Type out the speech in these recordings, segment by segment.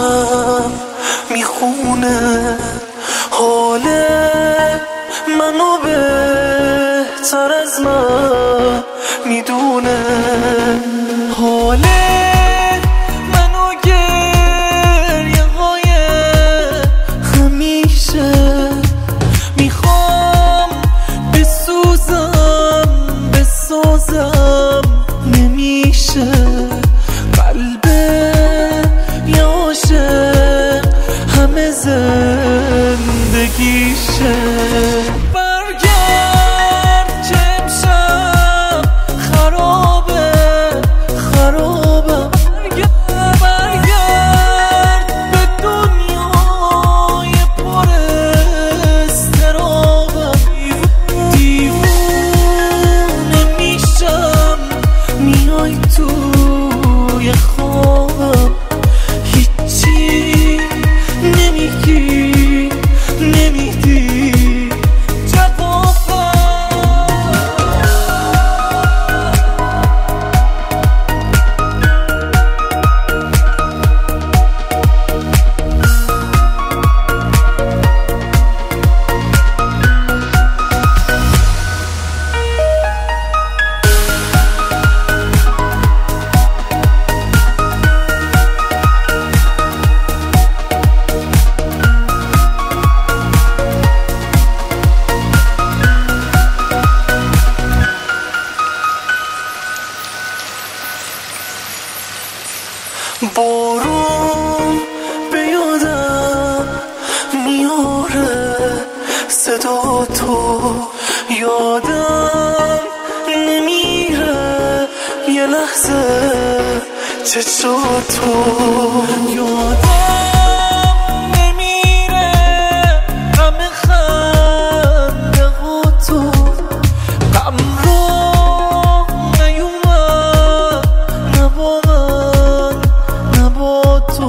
دلم میخونه حال منو بهتر از من میدونه، حال منو گریه های همیشه میخوام بسازم نمیشه، قلب یه عاشق همه زندگیشه. برگرد که امشب خرابم، برگرد به دنیای پر اضطرابم. دیوونه میشم میای توی خوابم، هیچی نمیگی نمیدی جوابم. بارون به یادم میاره صدا تو، یادم نمیره یه لحظه چشاتو، یادم نمیره غم خنده ها تو، غم رو نیومد نبا من نبا تو،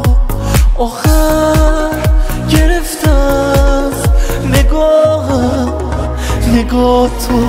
آخر گرفتم نگاه تو.